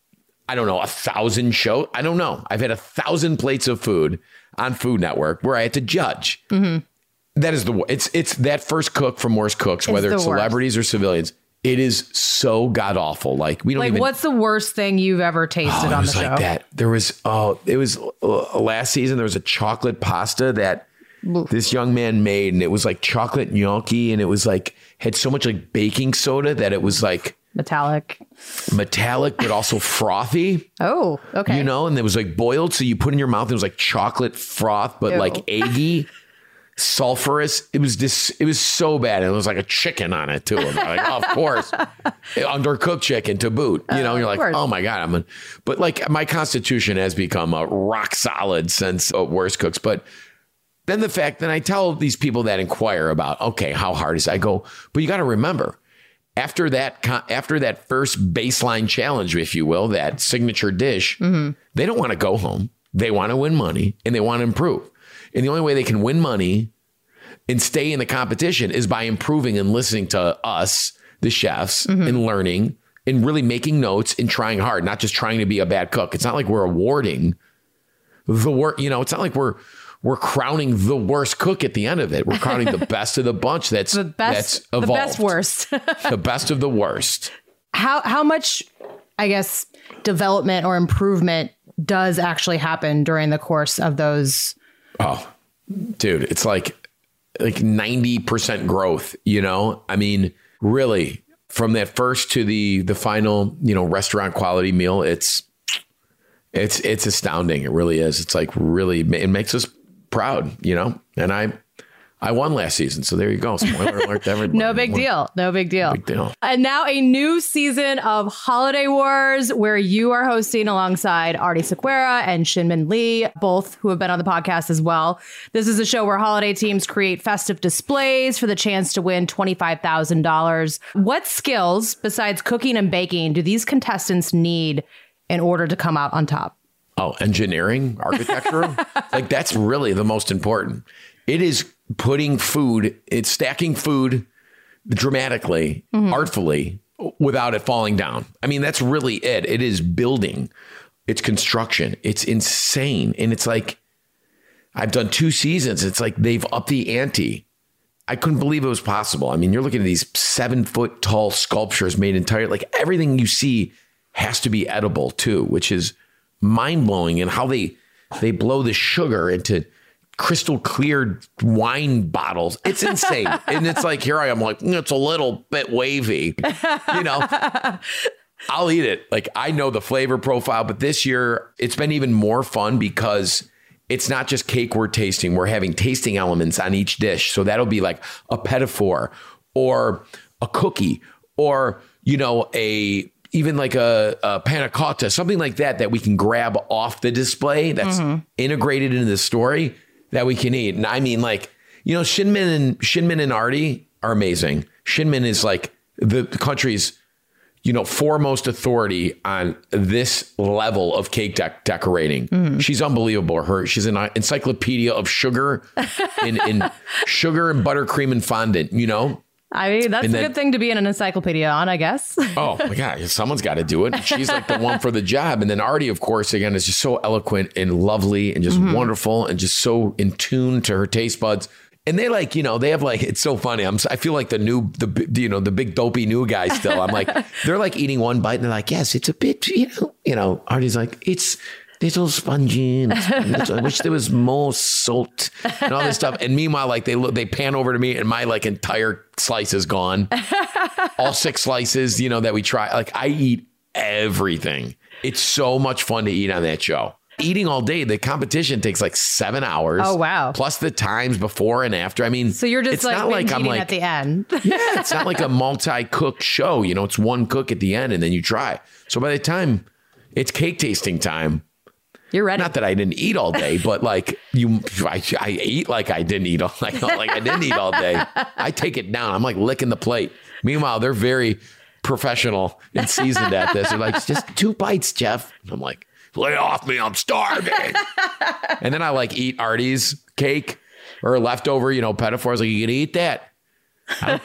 I don't know, a thousand shows. I don't know. I've had a thousand plates of food on Food Network where I had to judge. Mm-hmm. That is the, it's, it's that first cook from Worst Cooks, it's whether it's worst. Celebrities or civilians. It is so god awful. Like we don't like, even. What's the worst thing you've ever tasted oh, on it was the like show? That. There was, oh, it was uh, last season. There was a chocolate pasta that Oof. this young man made, and it was like chocolate gnocchi, and it was like had so much like baking soda that it was like metallic, metallic, but also frothy. Oh, okay. You know, and it was like boiled, so you put it in your mouth. And it was like chocolate froth, but Ew. like eggy. Sulfurous. It was this. It was so bad. And it was like a chicken on it too. I'm like, oh, of course, undercooked chicken to boot. You know, uh, you're like, course. oh my god. I'm. A, but like my constitution has become a rock solid since uh, Worst Cooks. But then the fact that I tell these people that inquire about, okay, how hard is it? I go, but you got to remember, after that, after that first baseline challenge, if you will, that signature dish, mm-hmm. they don't want to go home. They want to win money and they want to improve. And the only way they can win money and stay in the competition is by improving and listening to us, the chefs, mm-hmm. and learning and really making notes and trying hard, not just trying to be a bad cook. It's not like we're awarding the work. You know, it's not like we're we're crowning the worst cook at the end of it. We're crowning the best of the bunch. That's the best, that's evolved. The best worst. The best of the worst. How how much, I guess, development or improvement does actually happen during the course of those? Oh, dude, it's like like ninety percent growth, you know? I mean, really, from that first to the the final, you know, restaurant quality meal, it's it's it's astounding. It really is. It's like really, it makes us proud, you know? And I I won last season, so there you go. Spoiler alert to everybody. No big deal. No big deal. Big deal. And now a new season of Holiday Wars, where you are hosting alongside Artie Sequeira and Shinmin Lee, both who have been on the podcast as well. This is a show where holiday teams create festive displays for the chance to win twenty-five thousand dollars. What skills, besides cooking and baking, do these contestants need in order to come out on top? Oh, engineering, architecture. Like that's really the most important. It is putting food, it's stacking food dramatically, mm-hmm. artfully, without it falling down. I mean, that's really it. It is building. It's construction. It's insane. And it's like, I've done two seasons. It's like they've upped the ante. I couldn't believe it was possible. I mean, you're looking at these seven foot tall sculptures made entire, like everything you see has to be edible too, which is mind blowing. And how they, they blow the sugar into crystal clear wine bottles. It's insane. And it's like, here I am like, it's a little bit wavy, you know, I'll eat it. Like I know the flavor profile, but this year it's been even more fun because it's not just cake we're tasting. We're having tasting elements on each dish. So that'll be like a petit four or a cookie or, you know, a even like a, a panna cotta, something like that, that we can grab off the display that's mm-hmm. integrated into the story that we can eat. And I mean, like, you know, Shinmin and Shinmin and Artie are amazing. Shinmin is like the country's, you know, foremost authority on this level of cake de- decorating. Mm-hmm. She's unbelievable. Her, she's an encyclopedia of sugar and, and sugar and buttercream and fondant, you know? I mean, that's and a then, good thing to be in an encyclopedia on, I guess. Oh my God, someone's got to do it. She's like the one for the job. And then Artie, of course, again, is just so eloquent and lovely and just mm-hmm. wonderful and just so in tune to her taste buds. And they like, you know, they have like, it's so funny. I'm, I feel like the new, the, you know, the big dopey new guy still. I'm like, they're like eating one bite and they're like, yes, it's a bit, you know, you know, Artie's like, it's little spongy. And I wish there was more salt and all this stuff. And meanwhile, like they look, they pan over to me and my like entire slice is gone. All six slices, you know, that we try. Like I eat everything. It's so much fun to eat on that show. Eating all day, the competition takes like seven hours. Oh, wow. Plus the times before and after. I mean, so you're just it's like, not like I'm like at the end. Yeah, it's not like a multi-cook show. You know, it's one cook at the end and then you try. So by the time it's cake tasting time, you're ready. Not that I didn't eat all day, but like you, I, I eat like I didn't eat all like, like I didn't eat all day. I take it down. I'm like licking the plate. Meanwhile, they're very professional and seasoned at this. They're like, it's just two bites, Jeff. And I'm like, lay off me, I'm starving. And then I like eat Artie's cake or leftover, you know, petit fours. Like, you can eat that. I don't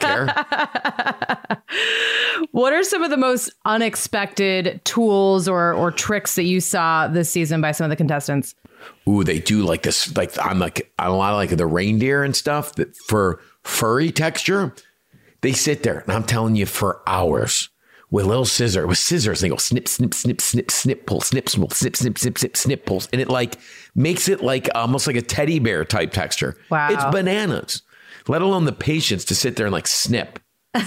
care. What are some of the most unexpected tools or or tricks that you saw this season by some of the contestants? Ooh, they do like this, like on like on a lot of like the reindeer and stuff that for furry texture, they sit there and I'm telling you for hours. With little scissor, with scissors, they go snip, snip, snip, snip, snip, pull, snip, snip, snip, snip, snip, snip, snip, pulls. And it like makes it like almost like a teddy bear type texture. Wow. It's bananas, let alone the patience to sit there and like snip.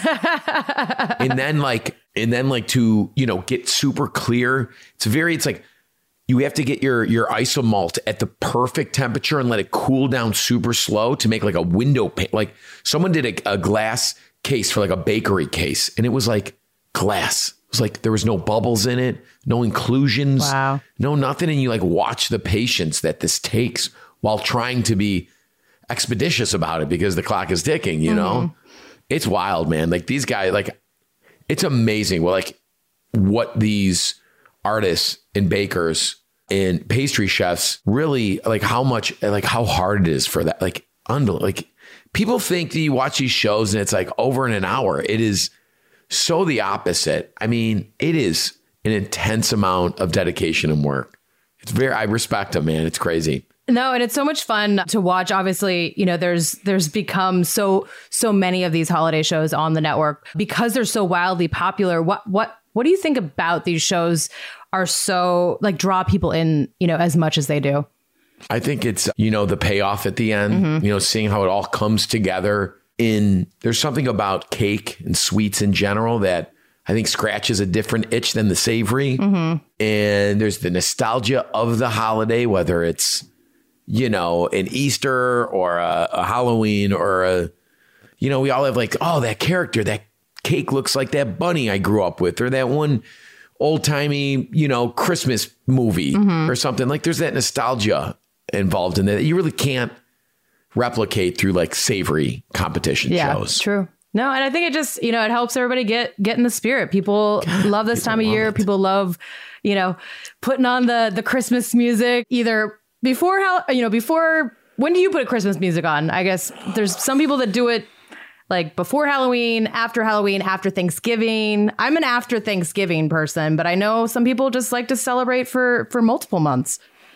and then like, and then like to, you know, get super clear. It's very, it's like you have to get your, your isomalt at the perfect temperature and let it cool down super slow to make like a window pane. Like someone did a, a glass case for like a bakery case. And it was like, glass. It was like there was no bubbles in it, no inclusions, wow. no nothing. And you like watch the patience that this takes while trying to be expeditious about it because the clock is ticking, you mm-hmm. know? It's wild, man. Like these guys, like it's amazing. Well, like what these artists and bakers and pastry chefs really like how much, like how hard it is for that. Like unbelievable. Like people think that you watch these shows and it's like over in an hour. It is so the opposite. I mean, it is an intense amount of dedication and work. It's very, I respect them, man. It's crazy. No, and it's so much fun to watch. Obviously, you know, there's there's become so so many of these holiday shows on the network because they're so wildly popular. What what what do you think about these shows are so like draw people in, you know, as much as they do? I think it's, you know, the payoff at the end, mm-hmm. you know, seeing how it all comes together. In there's something about cake and sweets in general that I think scratches a different itch than the savory. Mm-hmm. And there's the nostalgia of the holiday, whether it's, you know, an Easter or a, a Halloween or a, you know, we all have like, oh, that character, that cake looks like that bunny I grew up with, or that one old timey, you know, Christmas movie mm-hmm. or something. Like there's that nostalgia involved in that you really can't replicate through like savory competition yeah, shows. True. No, and I think it just, you know, it helps everybody get get in the spirit. People God, love this time of year. It. People love, you know, putting on the the Christmas music either before how, you know, before when do you put Christmas music on? I guess there's some people that do it like before Halloween, after Halloween, after Thanksgiving. I'm an after Thanksgiving person, but I know some people just like to celebrate for for multiple months.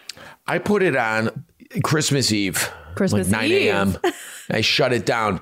I put it on Christmas Eve. Christmas like nine a.m. I shut it down.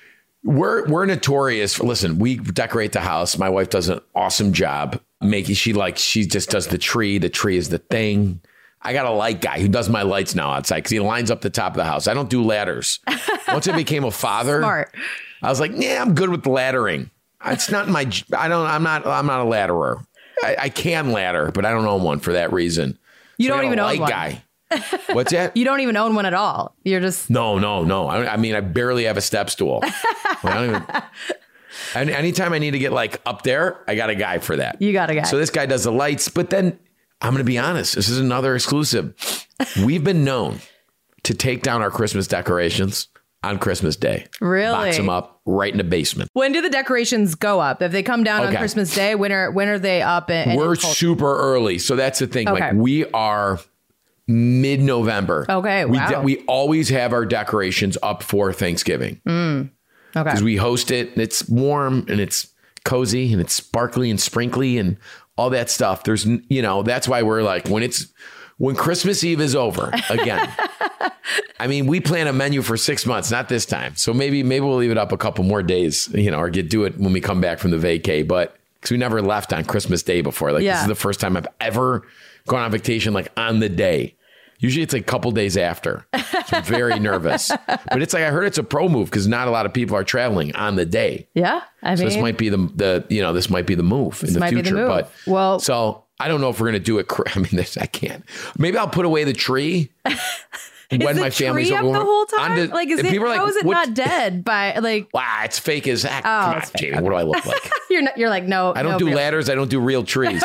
We're we're notorious for, listen, we decorate the house. My wife does an awesome job making, she like, she just does the tree. The tree is the thing. I got a light guy who does my lights now outside because he lines up the top of the house. I don't do ladders. Once I became a father, Smart. I was like, yeah, I'm good with laddering. It's not my, I don't, I'm not, I'm not a ladderer. I, I can ladder, but I don't own one for that reason. You so don't even own light one. Guy. What's that? You don't even own one at all. You're just no, no, no. I, I mean, I barely have a step stool. I don't even. And anytime I need to get like up there, I got a guy for that. You got a guy. So this guy does the lights, but then I'm going to be honest. This is another exclusive. We've been known to take down our Christmas decorations on Christmas Day. Really? Box them up right in the basement. When do the decorations go up? If they come down Okay. on Christmas Day, when are when are they up? And, and We're in cold- super early. So that's the thing. Okay. Like we are mid-November. Okay, We, wow. de- we always have our decorations up for Thanksgiving. Mm. Okay. Because we host it and it's warm and it's cozy and it's sparkly and sprinkly and all that stuff. There's, n- you know, that's why we're like, when it's, when Christmas Eve is over again, I mean, we plan a menu for six months, not this time. So maybe, maybe we'll leave it up a couple more days, you know, or get do it when we come back from the vacay. But because we never left on Christmas Day before. Like Yeah. this is the first time I've ever gone on vacation, like on the day. Usually it's like a couple days after. So I'm very nervous. But it's like, I heard it's a pro move because not a lot of people are traveling on the day. Yeah. I So mean, this might be the, the, you know, this might be the move in the might be the future. move. But Well- so I don't know if we're going to do it. cr- I mean, this, I can't. Maybe I'll put away the tree. is when the my family's tree up over. the whole time? On the- like, is and it, people are like, how is it "What-" not dead by like, Wow, it's fake as heck. Oh, Come on, it's fake. Jamie, what do I look like? you're not, you're like, no, I don't no, do real- ladders. I don't do real trees.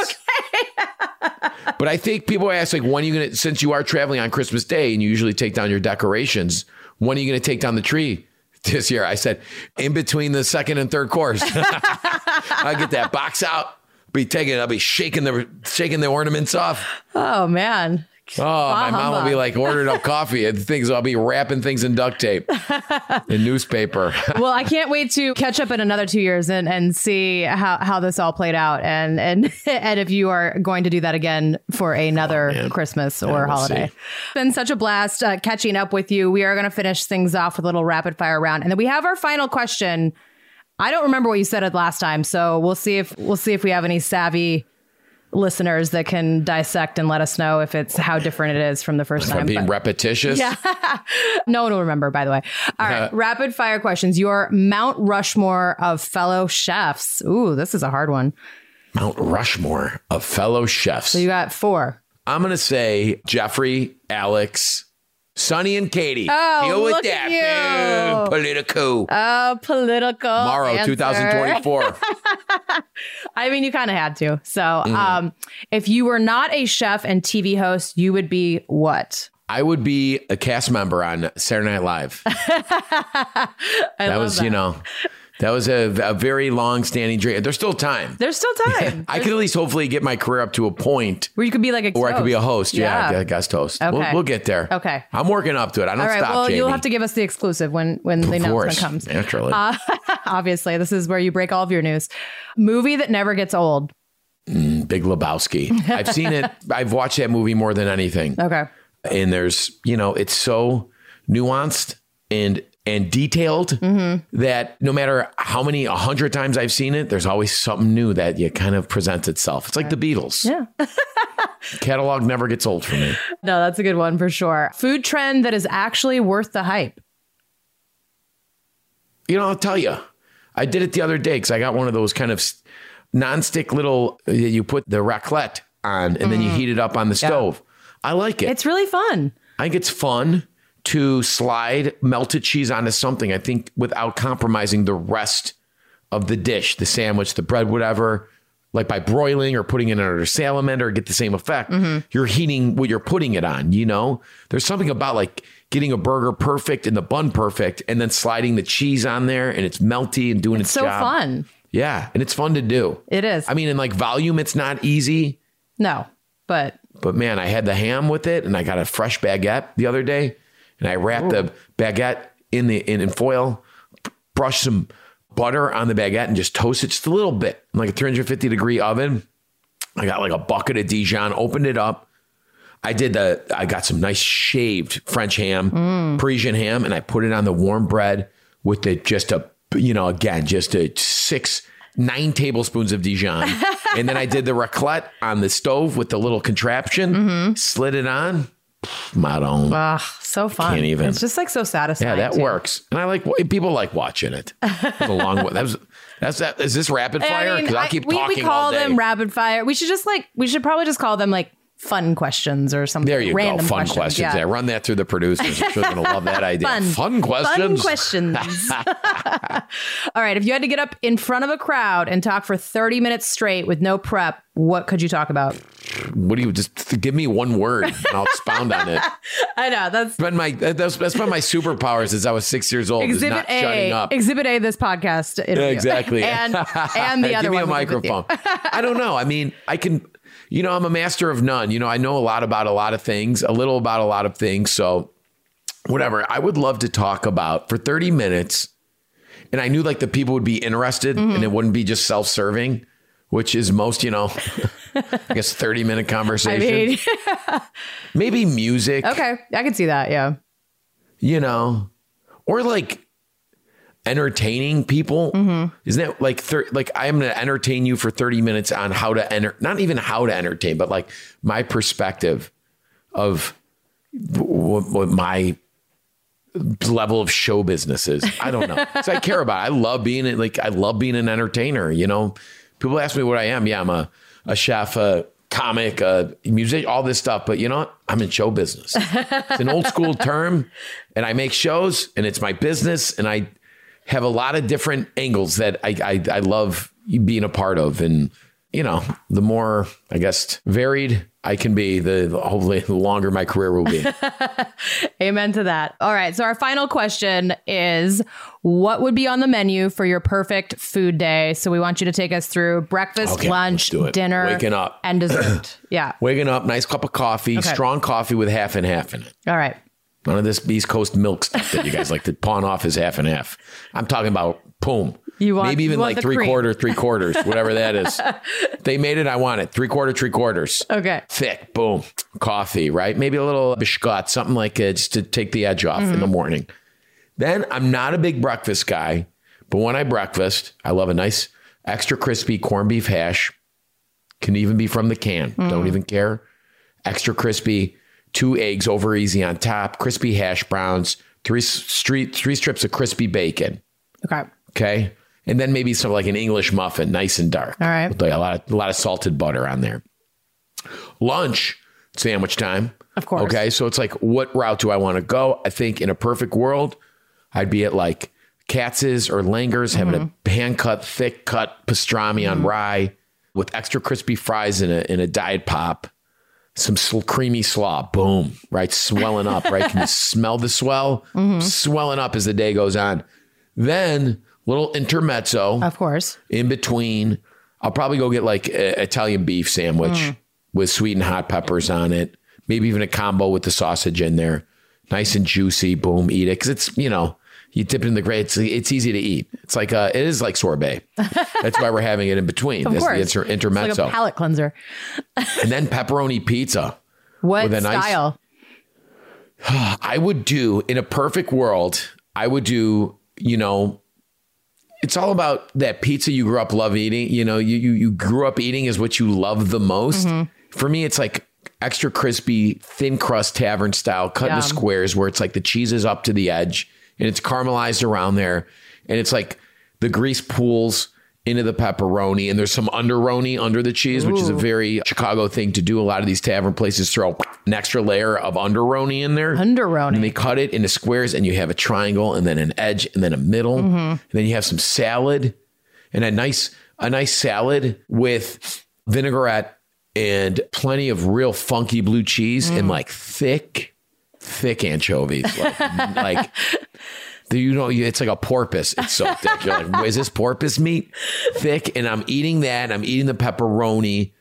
But I think people ask, like, when are you going to, since you are traveling on Christmas Day and you usually take down your decorations, when are you going to take down the tree this year? I said, in between the second and third course. I'll get that box out, be taking, I'll be shaking the, shaking the ornaments off. Oh man. Oh, my mom will humbug. be like ordering up coffee and things. I'll be wrapping things in duct tape and newspaper. Well, I can't wait to catch up in another two years and, and see how, how this all played out. And, and, and if you are going to do that again for another Oh, Christmas or Yeah, we'll holiday. see. It's been such a blast uh, catching up with you. We are going to finish things off with a little rapid fire round. And then we have our final question. I don't remember what you said it last time. So we'll see if we'll see if we have any savvy listeners that can dissect and let us know if it's how different it is from the first If I'm time. being But- repetitious. yeah. No one will remember, by the way. All right. Uh, Rapid fire questions. Your Mount Rushmore of fellow chefs. Ooh, this is a hard one. Mount Rushmore of fellow chefs. So you got four. I'm going to say Jeffrey, Alex, Sonny, and Katie. Oh, Deal with look that. at you. Boom. Politico. Oh, political. Tomorrow, answer. twenty twenty-four. I mean, you kind of had to. So Mm. um, if you were not a chef and T V host, you would be what? I would be a cast member on Saturday Night Live. I that love was, that. you know, that was a, a very long standing dream. There's still time. There's still time. I could at least hopefully get my career up to a point Where you could be like a where I could be a host. host. Yeah, Yeah. a guest host. Okay. We'll, we'll get there. Okay. I'm working up to it. I don't All right. stop, Well, Jamie. you'll have to give us the exclusive when when the Of announcement course, comes. naturally. Uh, obviously, this is where you break all of your news. Movie that never gets old. Big Lebowski. I've seen it. I've watched that movie more than anything. Okay. And there's, you know, it's so nuanced and and detailed Mm-hmm. that no matter how many a hundred times I've seen it, there's always something new that you kind of presents itself. It's like the Beatles. Yeah. Catalog never gets old for me. No, that's a good one for sure. Food trend that is actually worth the hype. You know, I'll tell you, I did it the other day because I got one of those kind of s- nonstick little, you put the raclette on and then you heat it up on the stove. I like it. It's really fun. I think it's fun to slide melted cheese onto something, I think, without compromising the rest of the dish, the sandwich, the bread, whatever. Like by broiling or putting it under a salamander, get the same effect. Mm-hmm. You're heating what you're putting it on, you know? There's something about like getting a burger perfect and the bun perfect and then sliding the cheese on there and it's melty and doing its, So job. fun. Yeah, and it's fun to do. It is. I mean, in like volume, it's not easy. No, but But man, I had the ham with it and I got a fresh baguette the other day and I wrapped the baguette in the in, in foil, brushed some butter on the baguette and just toast it just a little bit in like a three hundred fifty degree oven. I got like a bucket of Dijon, opened it up. I did the, I got some nice shaved French ham, Parisian ham, and I put it on the warm bread with the, just a, you know, again, just a six, nine tablespoons of Dijon. And then I did the raclette on the stove with the little contraption, slid it on. Madon. ugh, so fun. Can't even. It's just like so satisfying. Yeah, that too. works. And I like, people like watching it. That was a long way. That was, that's that. Is this rapid fire? I mean, Because I'll I- keep we, talking we call all day. them rapid fire. We should just like, we should probably just call them like fun questions or something. There you random go. Fun questions. questions. Yeah. Yeah. Run that through the producers. I'm sure they're going to love that idea. Fun. Fun questions. Fun questions. All right. If you had to get up in front of a crowd and talk for thirty minutes straight with no prep, what could you talk about? What do you just give me one word and I'll expound on it. I know that's been my that's, that's been my superpower since I was six years old. Exhibit is not A. Shutting up. Exhibit A. This podcast interview. Exactly. and and the other give me one a microphone. I don't know. I mean, I can. You know, I'm a master of none. You know, I know a lot about a lot of things, a little about a lot of things. So whatever. I would love to talk about for thirty minutes. And I knew like the people would be interested mm-hmm. and it wouldn't be just self-serving, which is most, you know, I guess thirty minute conversation. I mean, maybe music. Okay. I can see that. Yeah. You know, or like entertaining people. Mm-hmm. Isn't it like, thir- like I'm going to entertain you for thirty minutes on how to enter, not even how to entertain, but like my perspective of what, what my level of show business is. I don't know. So I care about it. I love being it. Like I love being an entertainer. You know, people ask me what I am. Yeah, I'm a, a chef, a comic, a music, all this stuff. But you know what? I'm in show business. It's an old school term and I make shows and it's my business. And I have a lot of different angles that I, I, I love being a part of. And, you know, the more, I guess, varied I can be, the hopefully the longer my career will be. Amen to that. All right. So our final question is, what would be on the menu for your perfect food day? So we want you to take us through breakfast, okay, lunch, dinner, waking up, and dessert. Yeah. Waking up, nice cup of coffee, okay. strong coffee with half and half in it. All right. None of this East Coast milk stuff that you guys like to pawn off as half and half. I'm talking about boom. You want, maybe even want like three cream. quarter, three quarters, whatever that is. They made it. I want it. Three quarter, three quarters. Okay. Thick. Boom. Coffee, right? Maybe a little biscuit, something like it, just to take the edge off mm-hmm. in the morning. Then I'm not a big breakfast guy, but when I breakfast, I love a nice extra crispy corned beef hash. Can even be from the can. Mm. Don't even care. Extra crispy. Two eggs over easy on top, crispy hash browns, three street, three strips of crispy bacon. Okay. Okay. And then maybe some like an English muffin, nice and dark. All right. With like a lot of, a lot of salted butter on there. Lunch, sandwich time. Of course. Okay. So it's like, what route do I want to go? I think in a perfect world, I'd be at like Katz's or Langer's, mm-hmm. having a hand cut, thick cut pastrami mm-hmm. on rye with extra crispy fries in a, in a Diet Pop. Some sl- creamy slaw, boom, right? Swelling up, right? Can you smell the swell? Mm-hmm. Swelling up as the day goes on. Then little intermezzo. Of course. In between, I'll probably go get like an Italian beef sandwich mm. with sweet and hot peppers on it. Maybe even a combo with the sausage in there. Nice and juicy, boom, eat it. Because it's, you know, you dip it in the gray. It's, it's easy to eat. It's like, a, it is like sorbet. That's why we're having it in between. Of This course. It's the inter- intermezzo. It's like a palate cleanser. And then pepperoni pizza. What with a style? Nice, I would do, in a perfect world, I would do, you know, it's all about that pizza you grew up love eating. You know, you you, you grew up eating is what you love the most. Mm-hmm. For me, it's like extra crispy, thin crust tavern style, cut Yum. into squares where it's like the cheese is up to the edge and it's caramelized around there. And it's like the grease pools into the pepperoni and there's some underoni under the cheese, Ooh. Which is a very Chicago thing to do. A lot of these tavern places throw an extra layer of underoni in there. Underoni. And they cut it into squares and you have a triangle and then an edge and then a middle. Mm-hmm. And then you have some salad and a nice, a nice salad with vinaigrette and plenty of real funky blue cheese mm. and like thick, thick anchovies. Like, like you know, it's like a porpoise. It's so thick. You're like, is this porpoise meat? Thick. And I'm eating that. And I'm eating the pepperoni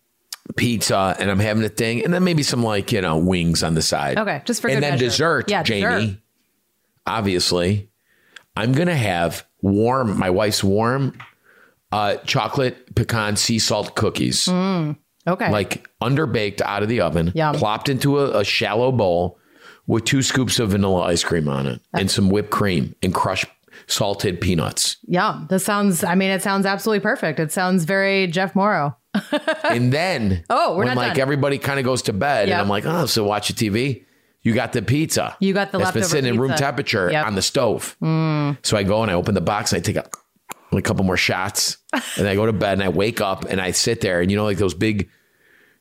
pizza and I'm having a thing. And then maybe some like, you know, wings on the side. Okay. Just for And good then measure. dessert, yeah, Jamie, dessert. obviously, I'm going to have warm, my wife's warm uh, chocolate pecan sea salt cookies. Mm, okay. Like underbaked out of the oven, Yum. plopped into a, a shallow bowl with two scoops of vanilla ice cream on it and some whipped cream and crushed salted peanuts. Yeah, this sounds, I mean, it sounds absolutely perfect. It sounds very Jeff Morrow. And then oh, we're when not like done. everybody kind of goes to bed Yep. and I'm like, oh, so watch the T V. You got the pizza. You got the that's been leftover sitting in room pizza. temperature Yep. on the stove. Mm. So I go and I open the box and I take a, a couple more shots and I go to bed and I wake up and I sit there and you know, like those big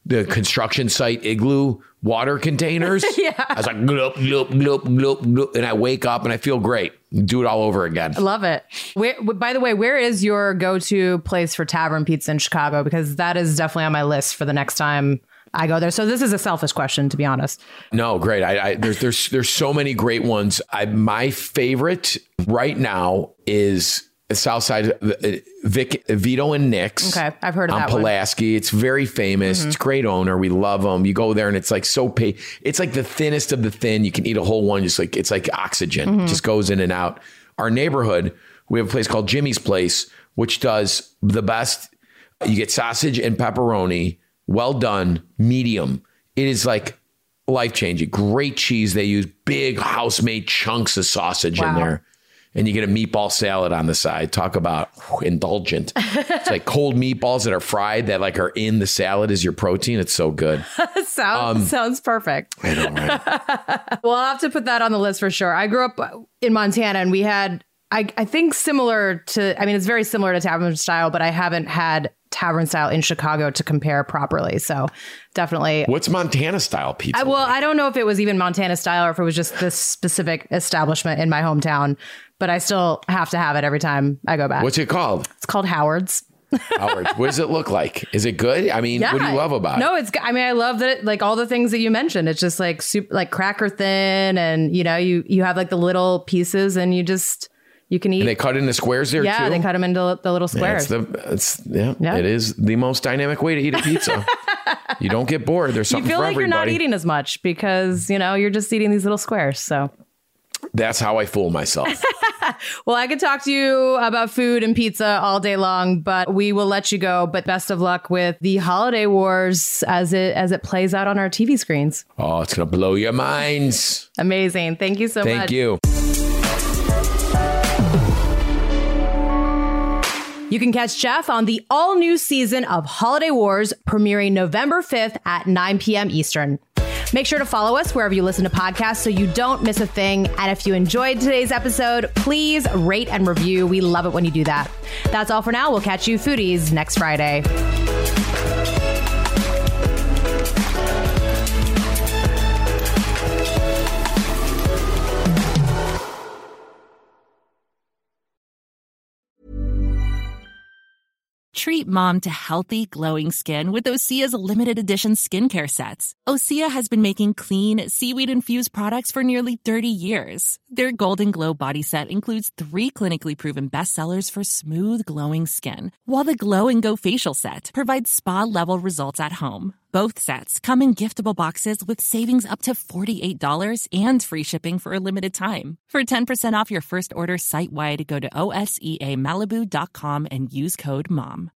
the construction site igloo water containers. Yeah. I was like, gloop, gloop, gloop, gloop, gloop, and I wake up and I feel great. Do it all over again. I love it. Where, by the way, where is your go-to place for tavern pizza in Chicago? Because that is definitely on my list for the next time I go there. So this is a selfish question, to be honest. No, great. I, I there's there's there's so many great ones. I my favorite right now is Southside uh, Vic, Vito and Nick's. Okay, I've heard of on that Pulaski. one. It's very famous. Mm-hmm. It's a great owner. We love them. You go there and it's like so pay. It's like the thinnest of the thin. You can eat a whole one. Just like it's like oxygen. Mm-hmm. It just goes in and out. Our neighborhood, we have a place called Jimmy's Place, which does the best. You get sausage and pepperoni. Well done, medium. It is like life-changing. Great cheese. They use big house-made chunks of sausage wow. in there. And you get a meatball salad on the side. Talk about whew, indulgent. It's like cold meatballs that are fried that like are in the salad as your protein. It's so good. sounds, um, sounds perfect. I know, right? Well, I'll have to put that on the list for sure. I grew up in Montana and we had, I, I think similar to, I mean, it's very similar to tavern style, but I haven't had tavern style in Chicago to compare properly. So definitely. What's Montana style pizza? I, well, like? I don't know if it was even Montana style or if it was just this specific establishment in my hometown, but I still have to have it every time I go back. What's it called? It's called Howard's. Howard's. What does it look like? Is it good? I mean, yeah. what do you love about no, it? No, it's, I mean, I love that, it, like all the things that you mentioned. It's just like super, like cracker thin and, you know, you, you have like the little pieces and you just, you can eat. And they cut into squares there yeah, too? Yeah, they cut them into the little squares. Yeah, it's the, it's, yeah, yeah, it is the most dynamic way to eat a pizza. You don't get bored. There's something for everybody. You feel like you're not eating as much because, you know, you're just eating these little squares. So that's how I fool myself. Well, I could talk to you about food and pizza all day long, but we will let you go. But best of luck with the holiday wars as it as it plays out on our T V screens. Oh, it's going to blow your minds. Amazing. Thank you so Thank much. Thank you. You can catch Jeff on the all-new season of Holiday Wars, premiering November fifth at nine p.m. Eastern. Make sure to follow us wherever you listen to podcasts so you don't miss a thing. And if you enjoyed today's episode, please rate and review. We love it when you do that. That's all for now. We'll catch you foodies next Friday. Treat mom to healthy, glowing skin with Osea's limited edition skincare sets. Osea has been making clean, seaweed-infused products for nearly thirty years. Their Golden Glow body set includes three clinically proven bestsellers for smooth, glowing skin, while the Glow and Go facial set provides spa-level results at home. Both sets come in giftable boxes with savings up to forty-eight dollars and free shipping for a limited time. For ten percent off your first order site-wide, go to O S E A Malibu dot com and use code MOM.